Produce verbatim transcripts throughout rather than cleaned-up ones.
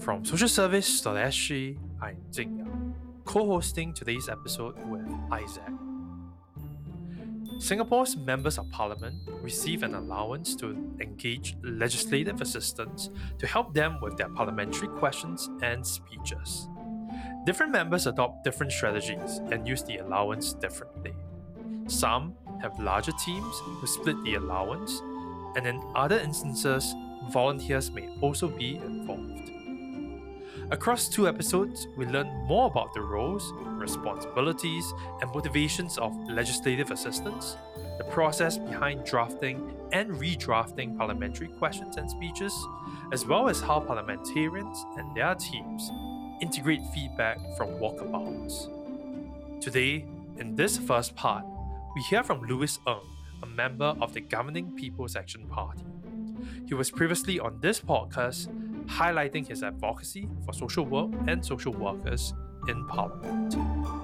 From social service dot s g, I'm Jing Yang, co-hosting today's episode with Isaac. Singapore's members of parliament receive an allowance to engage legislative assistants to help them with their parliamentary questions and speeches. Different members adopt different strategies and use the allowance differently. Some have larger teams who split the allowance, and in other instances, volunteers may also be involved. Across two episodes, we learn more about the roles, responsibilities, and motivations of legislative assistants, the process behind drafting and redrafting parliamentary questions and speeches, as well as how parliamentarians and their teams integrate feedback from walkabouts. Today, in this first part, we hear from Louis Ng, a member of the Governing People's Action Party. He was previously on this podcast highlighting his advocacy for social work and social workers in Parliament.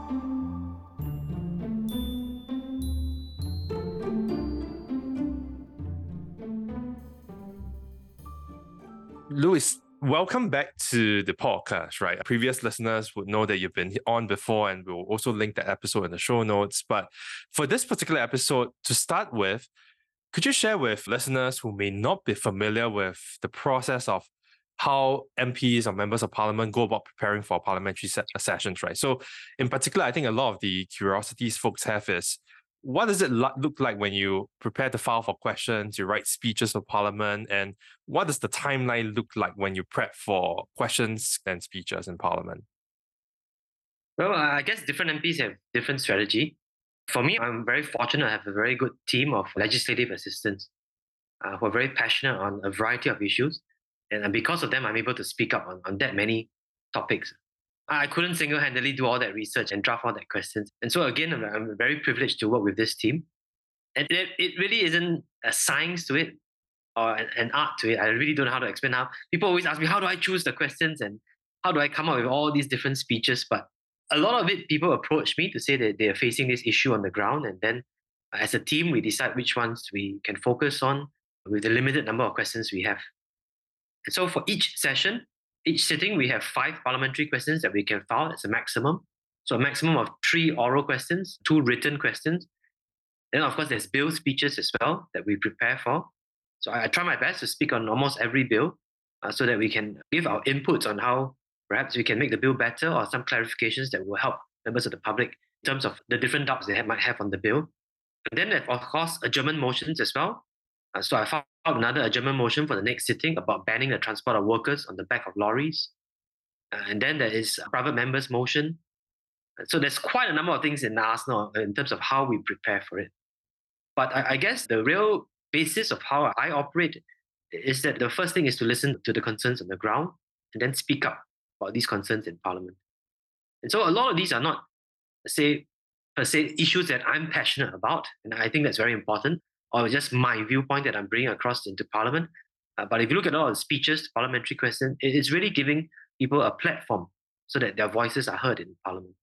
Louis, welcome back to the podcast, right? Previous listeners would know that you've been on before, and we'll also link that episode in the show notes. But for this particular episode, to start with, could you share with listeners who may not be familiar with the process of how M Ps or members of parliament go about preparing for parliamentary se- sessions, right? So in particular, I think a lot of the curiosities folks have is, what does it lo- look like when you prepare to file for questions, you write speeches for parliament, and what does the timeline look like when you prep for questions and speeches in parliament? Well, I guess different M Ps have different strategy. For me, I'm very fortunate I have a very good team of legislative assistants uh, who are very passionate on a variety of issues. And because of them, I'm able to speak up on, on that many topics. I couldn't single-handedly do all that research and draft all that questions. And so again, I'm, I'm very privileged to work with this team. And it, it really isn't a science to it or an, an art to it. I really don't know how to explain how. People always ask me, how do I choose the questions and how do I come up with all these different speeches? But a lot of it, people approach me to say that they are facing this issue on the ground. And then as a team, we decide which ones we can focus on with the limited number of questions we have. And so for each session, each sitting, we have five parliamentary questions that we can file as a maximum. So a maximum of three oral questions, two written questions. Then, of course, there's bill speeches as well that we prepare for. So I, I try my best to speak on almost every bill uh, so that we can give our inputs on how perhaps we can make the bill better or some clarifications that will help members of the public in terms of the different doubts they have, might have on the bill. And then, there's, of course, adjournment motions as well. Uh, so I filed another adjournment motion for the next sitting about banning the transport of workers on the back of lorries. Uh, and then there is a private members motion. Uh, so there's quite a number of things in the arsenal in terms of how we prepare for it. But I, I guess the real basis of how I operate is that the first thing is to listen to the concerns on the ground and then speak up about these concerns in Parliament. And so a lot of these are not, say, per se, issues that I'm passionate about. And I think that's very important, or just my viewpoint that I'm bringing across into Parliament. Uh, but if you look at all the speeches, parliamentary questions, it's really giving people a platform so that their voices are heard in Parliament.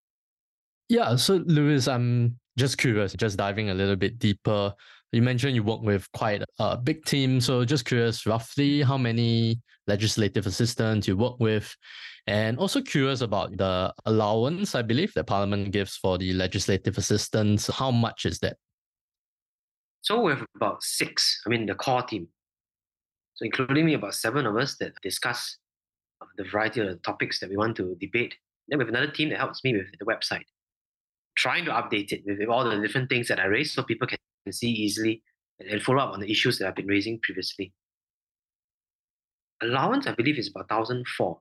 Yeah, so Louis, I'm just curious, just diving a little bit deeper. You mentioned you work with quite a big team, so just curious roughly how many legislative assistants you work with, and also curious about the allowance, I believe, that Parliament gives for the legislative assistants. How much is that? So we have about six, I mean, the core team. So including me, about seven of us that discuss the variety of the topics that we want to debate. Then we have another team that helps me with the website, trying to update it with all the different things that I raised so people can see easily and follow up on the issues that I've been raising previously. Allowance, I believe, is about one thousand four.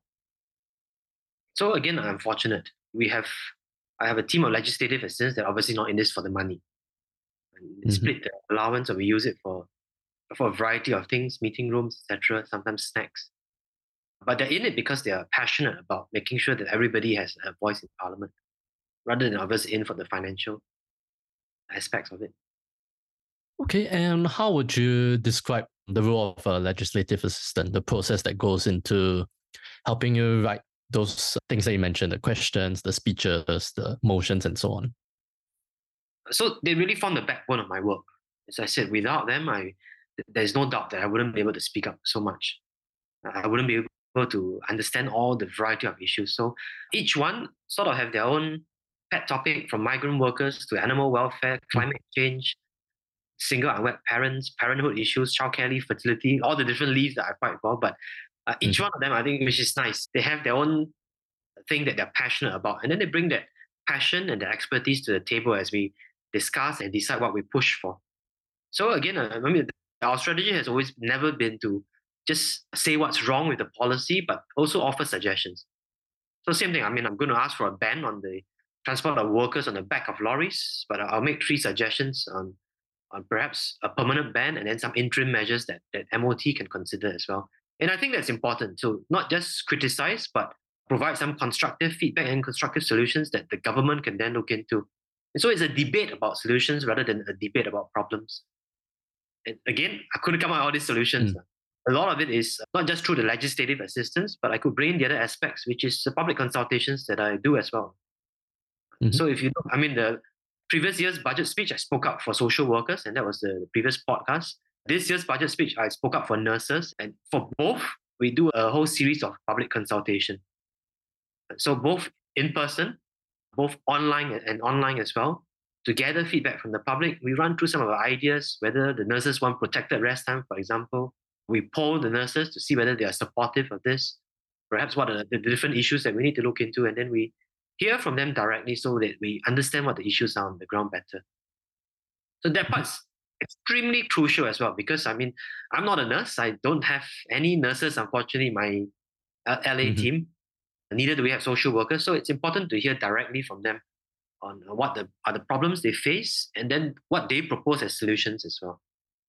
So again, I'm fortunate. We have, I have a team of legislative assistants that are obviously not in this for the money. Mm-hmm. Split the allowance, or we use it for, for a variety of things, meeting rooms, et cetera, sometimes snacks. But they're in it because they are passionate about making sure that everybody has a voice in Parliament, rather than obviously in for the financial aspects of it. Okay, and how would you describe the role of a legislative assistant, the process that goes into helping you write those things that you mentioned, the questions, the speeches, the motions, and so on? So they really form the backbone of my work. As I said, without them, I there's no doubt that I wouldn't be able to speak up so much. I wouldn't be able to understand all the variety of issues. So each one sort of have their own pet topic, from migrant workers to animal welfare, climate change, single unwed parents, parenthood issues, childcare leave, fertility, all the different leaves that I fight for. But uh, each Mhm. one of them, I think, which is nice, they have their own thing that they're passionate about. And then they bring that passion and their expertise to the table as we discuss and decide what we push for. So again, uh, I mean, our strategy has always never been to just say what's wrong with the policy, but also offer suggestions. So same thing. I mean, I'm going to ask for a ban on the transport of workers on the back of lorries, but I'll make three suggestions on, on perhaps a permanent ban and then some interim measures that, that M O T can consider as well. And I think that's important to not just criticize, but provide some constructive feedback and constructive solutions that the government can then look into. And so it's a debate about solutions rather than a debate about problems. And again, I couldn't come up with all these solutions. Mm. A lot of it is not just through the legislative assistance, but I could bring in the other aspects, which is the public consultations that I do as well. Mhm. So if you look, I mean, the previous year's budget speech, I spoke up for social workers, and that was the previous podcast. This year's budget speech, I spoke up for nurses. And for both, we do a whole series of public consultation. So both in person, both online and online as well, to gather feedback from the public. We run through some of our ideas, whether the nurses want protected rest time, for example. We poll the nurses to see whether they are supportive of this, perhaps what are the different issues that we need to look into, and then we hear from them directly so that we understand what the issues are on the ground better. So that part's extremely crucial as well, because I mean, I'm not a nurse. I don't have any nurses, unfortunately, in my uh, L A Mhm. team. Neither do we have social workers. So it's important to hear directly from them on what the, are the problems they face and then what they propose as solutions as well.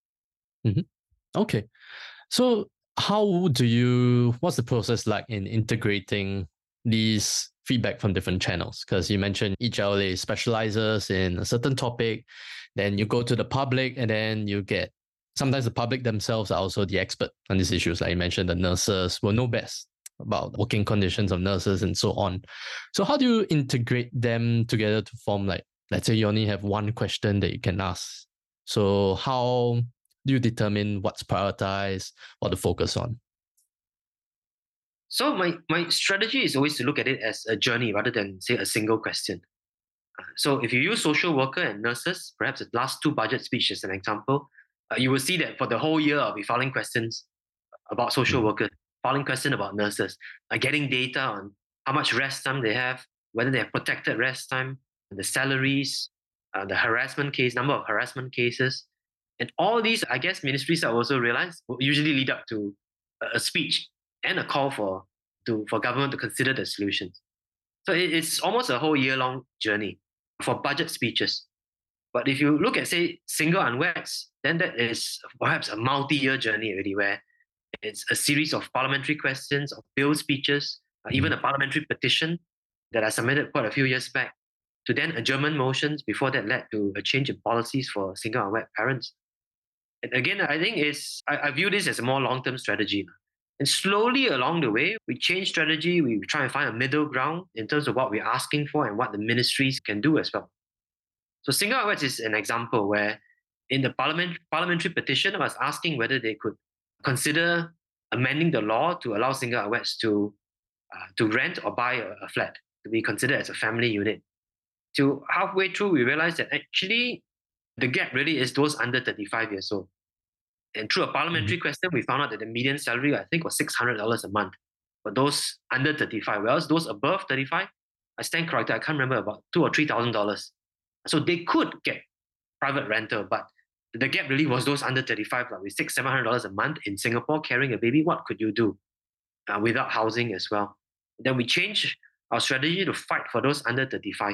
Okay. So how do you, what's the process like in integrating these feedback from different channels? Because you mentioned each L A specializes in a certain topic, then you go to the public, and then you get, sometimes the public themselves are also the expert on these issues. Like you mentioned, the nurses will know best about working conditions of nurses and so on. So how do you integrate them together to form, like, let's say you only have one question that you can ask. So how do you determine what's prioritized or to focus on? So my, my strategy is always to look at it as a journey rather than, say, a single question. Uh, So if you use social worker and nurses, perhaps the last two budget speeches as an example, uh, you will see that for the whole year I'll be filing questions about social Mhm. workers, filing question about nurses, uh, getting data on how much rest time they have, whether they have protected rest time, the salaries, uh, the harassment case, number of harassment cases. And all these, I guess, ministries have also realized will usually lead up to a, a speech and a call for, to, for government to consider the solutions. So it, it's almost a whole year long journey for budget speeches. But if you look at, say, single unweds, then that is perhaps a multi-year journey already, where it's a series of parliamentary questions, of bill speeches, uh, even a parliamentary petition that I submitted quite a few years back, to then adjournment motions before that led to a change in policies for single unwed parents. And again, I think it's I, I view this as a more long-term strategy. And slowly along the way, we change strategy, we try and find a middle ground in terms of what we're asking for and what the ministries can do as well. So single unweds is an example where in the parliament, parliamentary petition, I was asking whether they could consider amending the law to allow single unweds to uh, to rent or buy a, a flat, to be considered as a family unit. So halfway through, we realized that actually the gap really is those under thirty-five years old. And through a parliamentary question, we found out that the median salary, I think, was six hundred dollars a month for those under thirty-five. Whereas those above thirty-five, I stand corrected, I can't remember, about two or three thousand dollars. So they could get private rental, but the gap really was those under thirty-five, like with six, seven hundred dollars a month in Singapore carrying a baby. What could you do uh, without housing as well? Then we changed our strategy to fight for those under thirty-five.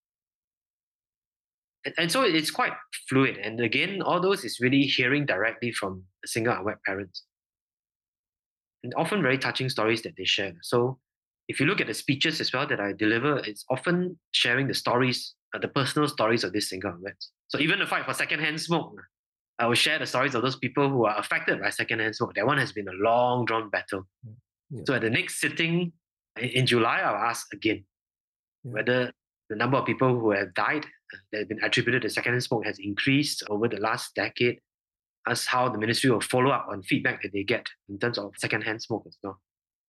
And, and so it's quite fluid. And again, all those is really hearing directly from single unwed parents. And often very touching stories that they share. So if you look at the speeches as well that I deliver, it's often sharing the stories, uh, the personal stories of these single unweds. So even the fight for secondhand smoke, I will share the stories of those people who are affected by secondhand smoke. That one has been a long drawn battle. Yeah. So at the next sitting in July, I'll ask again Yeah. whether the number of people who have died that have been attributed to secondhand smoke has increased over the last decade. As how the ministry will follow up on feedback that they get in terms of secondhand smoke as well.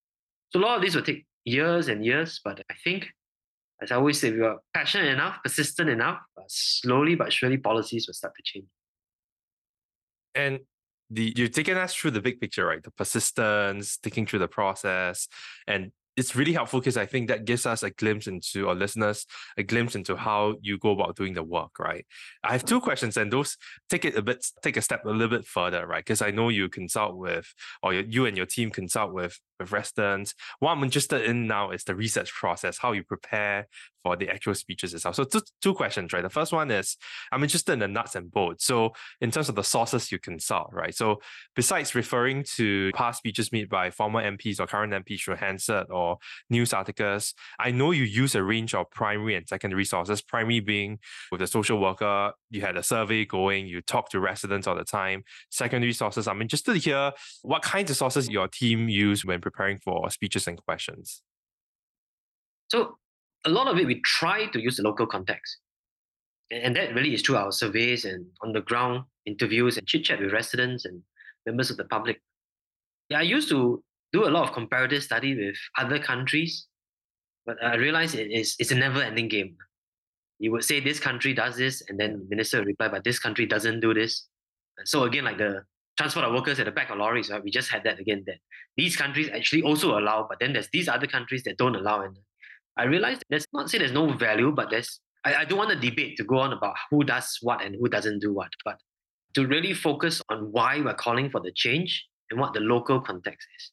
So a lot of this will take years and years, but I think, as I always say, if you are passionate enough, persistent enough, uh, slowly but surely policies will start to change. And the you've taken us through the big picture, right? The persistence, sticking through the process, and it's really helpful because I think that gives us a glimpse into, our listeners, a glimpse into how you go about doing the work, right? I have two questions, and those take it a bit, take a step a little bit further, right? Because I know you consult with, or you and your team consult with, with residents. What I'm interested in now is the research process, how you prepare for the actual speeches itself. So two, two questions, right? The first one is, I'm interested in the nuts and bolts. So in terms of the sources you consult, right? So besides referring to past speeches made by former M Ps or current M Ps through Hansard or news articles, I know you use a range of primary and secondary sources. Primary being with the social worker, you had a survey going, you talk to residents all the time. Secondary sources, I'm interested to hear what kinds of sources your team use when preparing for speeches and questions. So a lot of it, we try to use the local context. And that really is through our surveys and on the ground interviews and chit chat with residents and members of the public. Yeah, I used to do a lot of comparative study with other countries, but I realized it is, it's a never ending game. You would say this country does this, and then the minister would reply, but this country doesn't do this. So again, like the transport of workers at the back of lorries, right? We just had that again, that these countries actually also allow, but then there's these other countries that don't allow. And I realized there's not say there's no value, but there's I, I don't want the debate to go on about who does what and who doesn't do what, but to really focus on why we're calling for the change and what the local context is.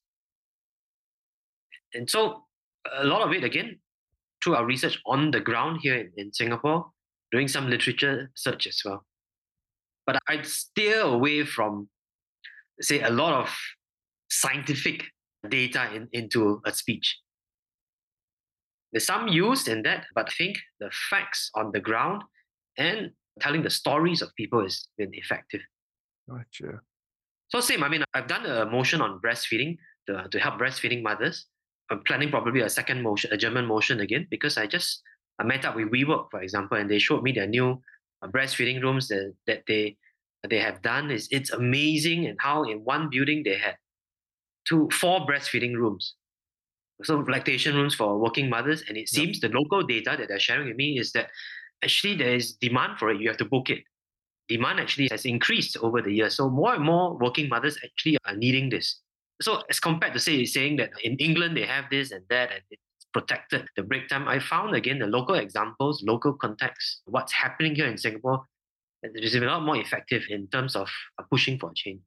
And so a lot of it, again, through our research on the ground here in, in Singapore, doing some literature search as well. But I'd steer away from, say, a lot of scientific data in, into a speech. There's some use in that, but I think the facts on the ground and telling the stories of people has been effective. Gotcha. So same, I mean, I've done a motion on breastfeeding to, to help breastfeeding mothers. I'm planning probably a second motion, a German motion again, because I just I met up with WeWork, for example, and they showed me their new uh, breastfeeding rooms that, that they that they have done. Is It's amazing, and how in one building they had two, four breastfeeding rooms. So lactation rooms for working mothers, and it seems yep. the local data that they're sharing with me is that actually there is demand for it. You have to book it. Demand actually has increased over the years. So more and more working mothers actually are needing this. So as compared to say saying that in England they have this and that and it's protected the break time, I found again the local examples, local context, what's happening here in Singapore, it is a lot more effective in terms of pushing for change.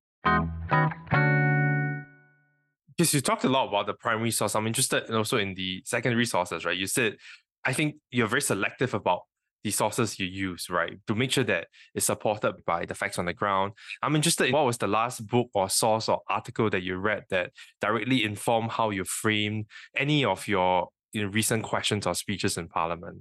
Because you talked a lot about the primary source, I'm interested in also in the secondary sources, right? You said, I think you're very selective about the sources you use, right? To make sure that it's supported by the facts on the ground. I'm interested in what was the last book or source or article that you read that directly informed how you framed any of your you know, recent questions or speeches in Parliament.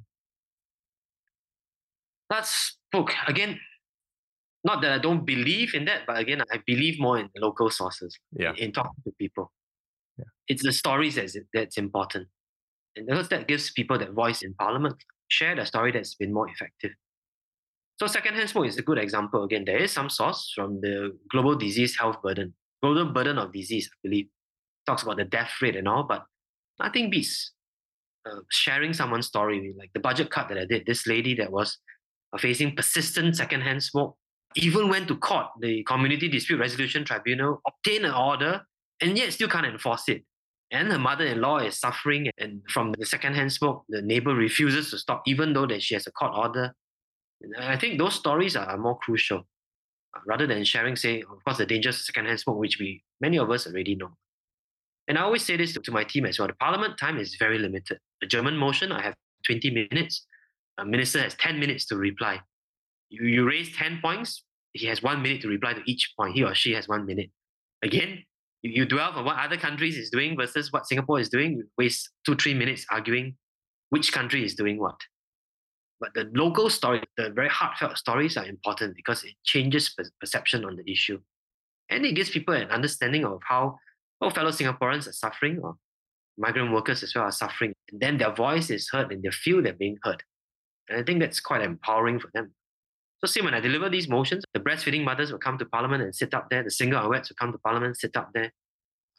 That's book. Again, not that I don't believe in that, but again, I believe more in local sources, yeah. in, in talking to people. Yeah. It's the stories that's, that's important. And because that gives people that voice in Parliament, share the story that's been more effective. So secondhand smoke is a good example. Again, there is some source from the Global Disease Health Burden, Global Burden of Disease, I believe. Talks about the death rate and all, but nothing beats uh, sharing someone's story. Like the budget cut that I did, this lady that was uh, facing persistent secondhand smoke, even went to court, the Community Dispute Resolution Tribunal, obtained an order, and yet still can't enforce it. And her mother-in-law is suffering, and from the secondhand smoke, the neighbor refuses to stop, even though that she has a court order. And I think those stories are more crucial, uh, rather than sharing, say, of course, the dangers of secondhand smoke, which we many of us already know. And I always say this to, to my team as well: the Parliament time is very limited. The German motion, I have twenty minutes. A minister has ten minutes to reply. You, you raise ten points, he has one minute to reply to each point. He or she has one minute. Again, you, you dwell on what other countries is doing versus what Singapore is doing. You waste two, three minutes arguing which country is doing what. But the local story, the very heartfelt stories are important because it changes perception on the issue. And it gives people an understanding of how oh, fellow Singaporeans are suffering, or migrant workers as well are suffering. And then their voice is heard and they feel they're being heard. And I think that's quite empowering for them. So see, when I deliver these motions, the breastfeeding mothers will come to Parliament and sit up there. The single unweds will come to Parliament and sit up there.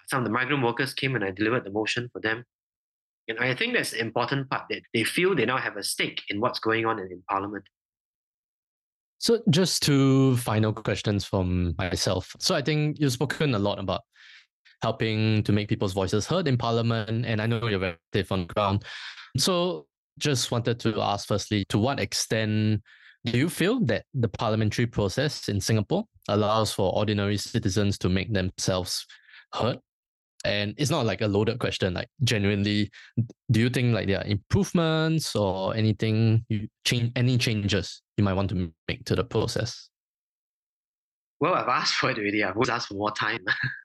some of the migrant workers came and I delivered the motion for them. And I think that's the important part, that they feel they now have a stake in what's going on in, in Parliament. So just two final questions from myself. So I think you've spoken a lot about helping to make people's voices heard in Parliament, and I know you're very active on the ground. So just wanted to ask firstly, to what extent do you feel that the parliamentary process in Singapore allows for ordinary citizens to make themselves heard? And it's not like a loaded question, like genuinely, do you think like there are improvements or anything, you change, any changes you might want to make to the process? Well, I've asked for it already. I've always asked for more time.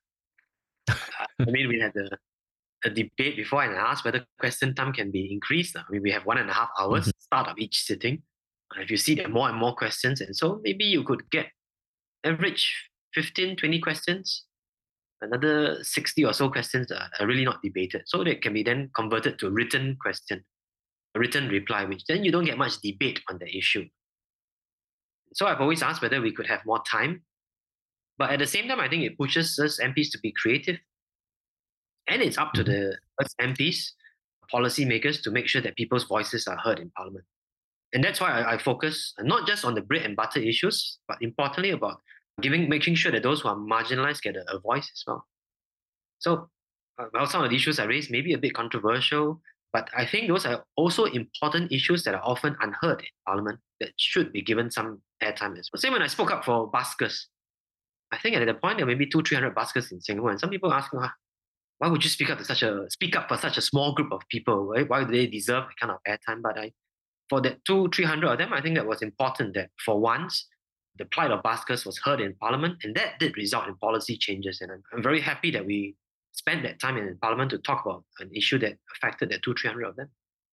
I mean, we had a, a debate before and I asked whether question time can be increased. I mean, we have one and a half hours Mhm. start of each sitting. Uh, If you see there are more and more questions, and so maybe you could get average fifteen, twenty questions, another sixty or so questions are, are really not debated. So they can be then converted to a written question, a written reply, which then you don't get much debate on the issue. So I've always asked whether we could have more time. But at the same time, I think it pushes us M Ps to be creative. And it's up to Mhm. the us M Ps, policymakers, to make sure that people's voices are heard in Parliament. And that's why I, I focus not just on the bread and butter issues, but importantly about giving, making sure that those who are marginalized get a, a voice as well. So, uh, well, some of the issues I raised may be a bit controversial, but I think those are also important issues that are often unheard in Parliament that should be given some airtime as well. Same when I spoke up for buskers. I think at that point there may be two, three hundred buskers in Singapore, and some people ask me, "Ah, why would you speak up to such a speak up for such a small group of people? Right? Why do they deserve that kind of airtime?" But I, for that two, three hundred of them, I think that was important that for once, the plight of buskers was heard in Parliament, and that did result in policy changes. And I'm, I'm very happy that we spent that time in Parliament to talk about an issue that affected the two, three hundred of them.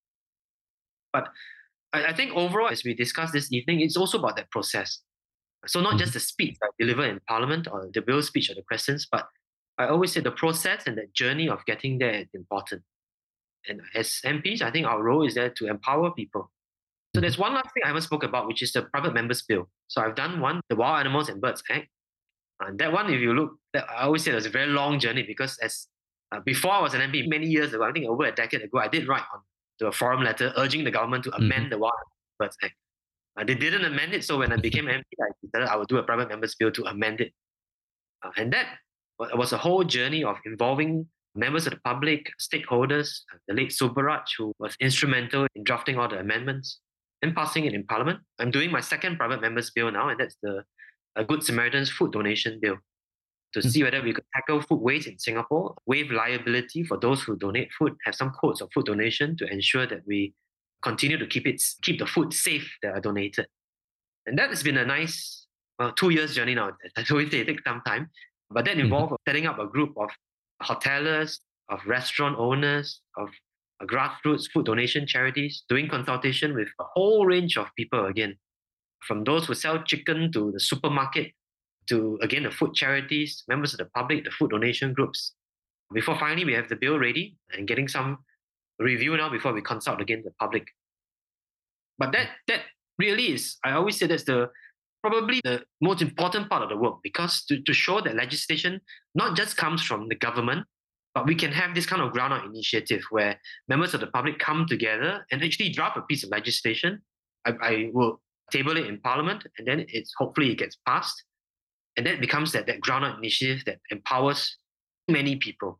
But I, I think overall, as we discussed this evening, it's also about that process. So not just the speech I deliver in Parliament or the bill speech or the questions, but I always say the process and the journey of getting there is important. And as M Ps, I think our role is there to empower people. So there's one last thing I haven't spoke about, which is the private members bill. So I've done one, the Wild Animals and Birds Act. And that one, if you look, that, I always say it was a very long journey because as uh, before I was an M P many years ago, I think over a decade ago, I did write on to a forum letter urging the government to amend Mhm. the Wild Animals and Birds Act. Uh, they didn't amend it, so when I became M P, I decided I would do a private members bill to amend it. Uh, and that wa- was a whole journey of involving members of the public, stakeholders, uh, the late Subaraj, who was instrumental in drafting all the amendments and passing it in Parliament. I'm doing my second private members bill now, and that's the uh, Good Samaritan's food donation bill to Mm. see whether we could tackle food waste in Singapore, waive liability for those who donate food, have some codes of food donation to ensure that we continue to keep it keep the food safe that are donated. And that has been a nice well, two years journey now. I always say it takes some time, but that Mhm. involved setting up a group of hoteliers, of restaurant owners, of uh, grassroots food donation charities, doing consultation with a whole range of people again, from those who sell chicken to the supermarket, to again the food charities, members of the public, the food donation groups. Before finally we have the bill ready and getting some review now before we consult again the public. But that that really is, I always say that's the probably the most important part of the work because to, to show that legislation not just comes from the government, but we can have this kind of ground out initiative where members of the public come together and actually draft a piece of legislation. I, I will table it in Parliament and then it's hopefully it gets passed. And that becomes that, that ground out initiative that empowers many people.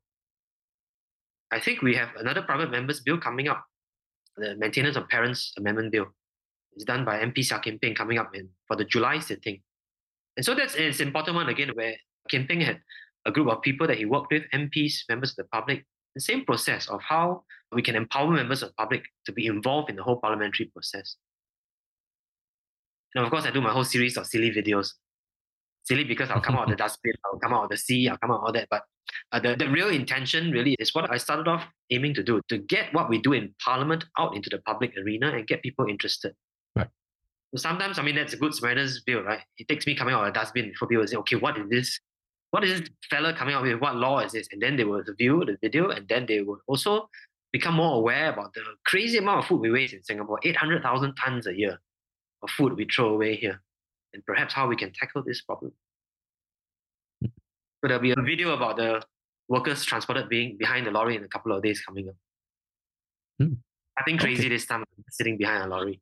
I think we have another private members bill coming up, the Maintenance of Parents Amendment Bill. It's done by M P Sia Kim Ping coming up in for the July sitting. And so that's it's an important one again, where Kim Ping had a group of people that he worked with, M Ps, members of the public, the same process of how we can empower members of the public to be involved in the whole parliamentary process. And of course, I do my whole series of silly videos. Silly because I'll come out of the dustbin, I'll come out of the sea, I'll come out of all that. But uh, the, the real intention really is what I started off aiming to do, to get what we do in Parliament out into the public arena and get people interested. Right. So sometimes, I mean, that's a Good Samaritan's bill, right? It takes me coming out of the dustbin before people say, okay, what is this? What is this fella coming out with? What law is this? And then they will review the video and then they will also become more aware about the crazy amount of food we waste in Singapore, eight hundred thousand tons a year of food we throw away here, and perhaps how we can tackle this problem. So there'll be a video about the workers transported being behind the lorry in a couple of days coming up. Hmm. Nothing crazy Okay. this time, sitting behind a lorry.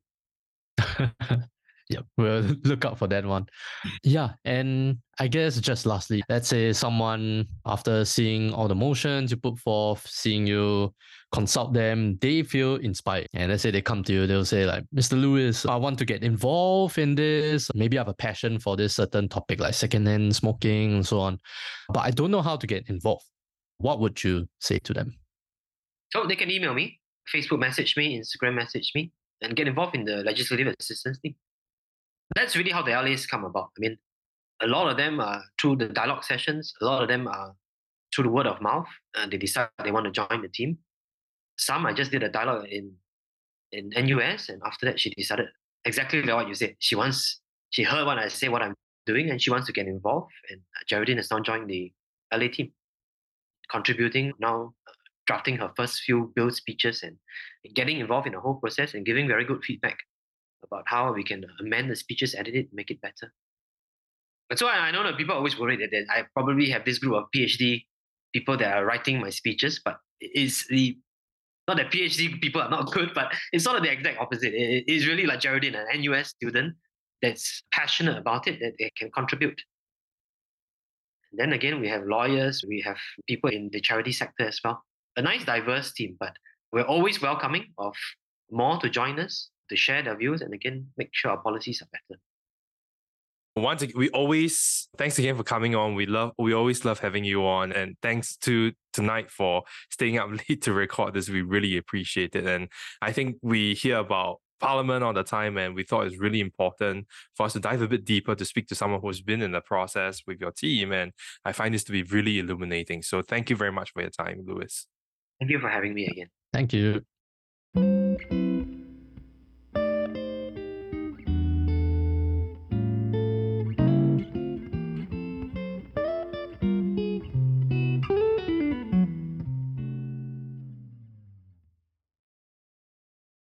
Yeah, we'll look out for that one. Yeah, and I guess just lastly, let's say someone, after seeing all the motions you put forth, seeing you consult them, they feel inspired. And let's say they come to you, they'll say like, Mister Lewis, I want to get involved in this. Maybe I have a passion for this certain topic like secondhand smoking and so on, but I don't know how to get involved. What would you say to them? So they can email me, Facebook message me, Instagram message me, and get involved in the legislative assistance team. That's really how the L As come about. I mean, a lot of them are through the dialogue sessions, a lot of them are through the word of mouth, and they decide they want to join the team. Some I just did a dialogue in in N U S, and after that she decided exactly like what you said. She wants, she heard what I say, what I'm doing, and she wants to get involved. And Geraldine has now joined the L A team, contributing now, uh, drafting her first few bill speeches and getting involved in the whole process and giving very good feedback about how we can amend the speeches, edit it, make it better. And so I, I know that people are always worried that, that I probably have this group of PhD people that are writing my speeches, but it's the, not that PhD people are not good, but it's sort of the exact opposite. It, it's really like Geraldine, an N U S student that's passionate about it, that they can contribute. And then again, we have lawyers, we have people in the charity sector as well. A nice diverse team, but we're always welcoming of more to join us, to share their views, and again, make sure our policies are better. Once again, we always, thanks again for coming on. We love, we always love having you on, and thanks to tonight for staying up late to record this. We really appreciate it. And I think we hear about Parliament all the time, and we thought it was really important for us to dive a bit deeper to speak to someone who's been in the process with your team. And I find this to be really illuminating. So thank you very much for your time, Lewis. Thank you for having me again. Thank you.